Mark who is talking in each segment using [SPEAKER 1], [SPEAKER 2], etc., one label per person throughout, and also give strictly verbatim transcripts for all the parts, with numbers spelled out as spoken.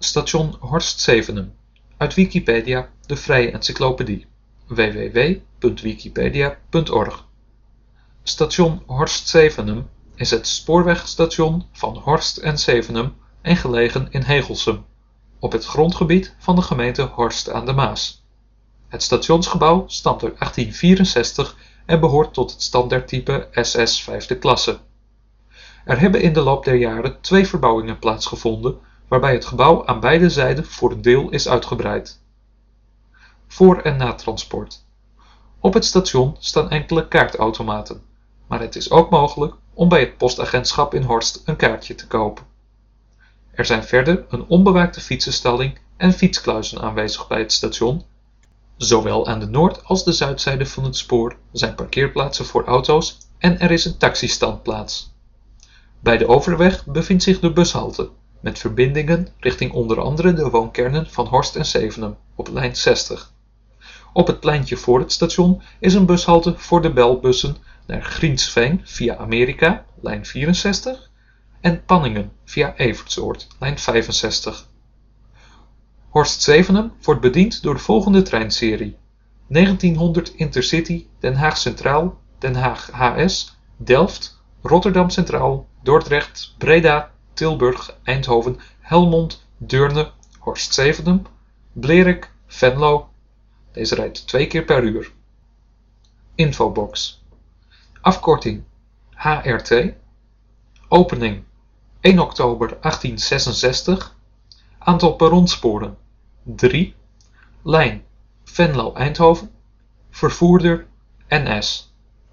[SPEAKER 1] Station Horst Zevenum, uit Wikipedia, de vrije encyclopedie, w w w punt wikipedia punt org. Station Horst Zevenum is het spoorwegstation van Horst en Zevenum en gelegen in Hegelsum, op het grondgebied van de gemeente Horst aan de Maas. Het stationsgebouw stamt uit achttien vierenzestig en behoort tot het standaardtype S S vijfde klasse. Er hebben in de loop der jaren twee verbouwingen plaatsgevonden, waarbij het gebouw aan beide zijden voor een deel is uitgebreid. Voor- en natransport. Op het station staan enkele kaartautomaten, maar het is ook mogelijk om bij het postagentschap in Horst een kaartje te kopen. Er zijn verder een onbewaakte fietsenstalling en fietskluizen aanwezig bij het station. Zowel aan de noord- als de zuidzijde van het spoor zijn parkeerplaatsen voor auto's en er is een taxistandplaats. Bij de overweg bevindt zich de bushalte, met verbindingen richting onder andere de woonkernen van Horst en Zevenum op lijn zestig. Op het pleintje voor het station is een bushalte voor de belbussen naar Griensveen via Amerika, lijn vierenzestig, en Panningen via Evertsoord, lijn vijfenzestig. Horst Zevenum wordt bediend door de volgende treinserie: negentienhonderd Intercity Den Haag Centraal, Den Haag H S, Delft, Rotterdam Centraal, Dordrecht, Breda, Tilburg, Eindhoven, Helmond, Deurne, Horst Zevenum, Blerik, Venlo. Deze rijdt twee keer per uur. Infobox. Afkorting H R T. Opening één oktober achttien zesenzestig. Aantal perronsporen drie. Lijn Venlo-Eindhoven. Vervoerder N S.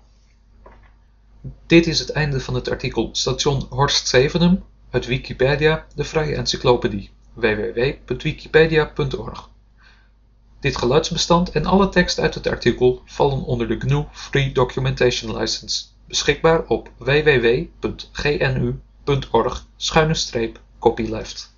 [SPEAKER 1] Dit is het einde van het artikel Station Horst Zevenum uit Wikipedia, de vrije encyclopedie, w w w punt wikipedia punt org. Dit geluidsbestand en alle tekst uit het artikel vallen onder de G N U Free Documentation License, beschikbaar op w w w punt g n u punt org schuine streep copyleft.